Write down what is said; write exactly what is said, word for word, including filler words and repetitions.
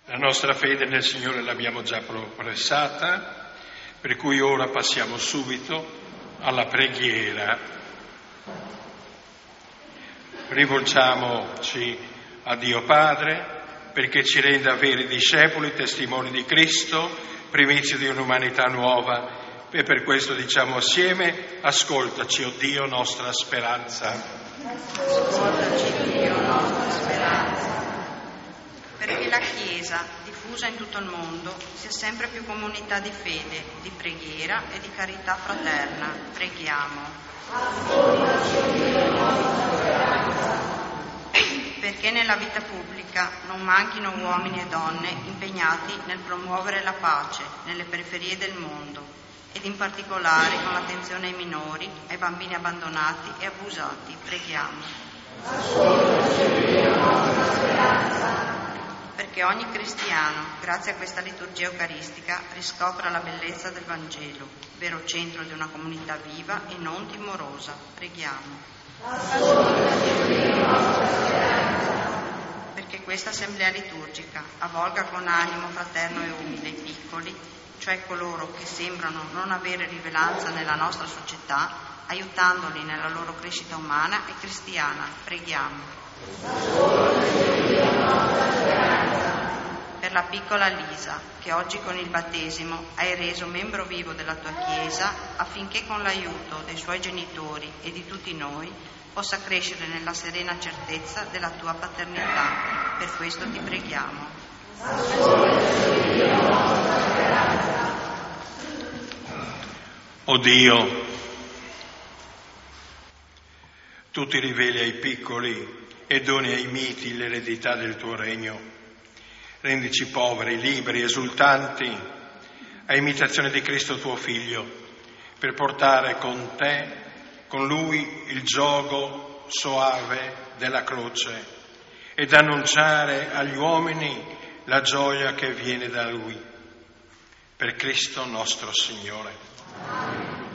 La nostra fede nel Signore l'abbiamo già professata, per cui ora passiamo subito alla preghiera. Rivolgiamoci a Dio Padre perché ci renda veri discepoli, testimoni di Cristo, primizie di un'umanità nuova, e per questo diciamo assieme: ascoltaci, o Dio, nostra speranza. Ascoltaci, Dio, nostra speranza. Perché la Chiesa, diffusa in tutto il mondo, sia sempre più comunità di fede, di preghiera e di carità fraterna, preghiamo. Ascoltaci, Dio, nostra speranza. Perché nella vita pubblica non manchino uomini e donne impegnati nel promuovere la pace nelle periferie del mondo ed in particolare con l'attenzione ai minori, ai bambini abbandonati e abusati, preghiamo. Ascoltaci, Dio, nostra speranza. Perché ogni cristiano, grazie a questa liturgia eucaristica, riscopra la bellezza del Vangelo, vero centro di una comunità viva e non timorosa, preghiamo. Ascoltaci, Dio, nostra speranza. Perché questa assemblea liturgica avvolga con animo fraterno e umile i piccoli, cioè coloro che sembrano non avere rilevanza nella nostra società, aiutandoli nella loro crescita umana e cristiana, preghiamo. Ascoltaci, Dio, nostra speranza. Per la piccola Lisa, che oggi con il battesimo hai reso membro vivo della tua Chiesa, affinché con l'aiuto dei suoi genitori e di tutti noi possa crescere nella serena certezza della tua paternità. Per questo ti preghiamo. Ascoltaci, Dio, nostra speranza. O Dio, tu ti riveli ai piccoli e doni ai miti l'eredità del tuo regno. Rendici poveri, liberi, esultanti, a imitazione di Cristo tuo Figlio, per portare con te, con Lui, il giogo soave della croce ed annunciare agli uomini la gioia che viene da Lui. Per Cristo nostro Signore. Amen.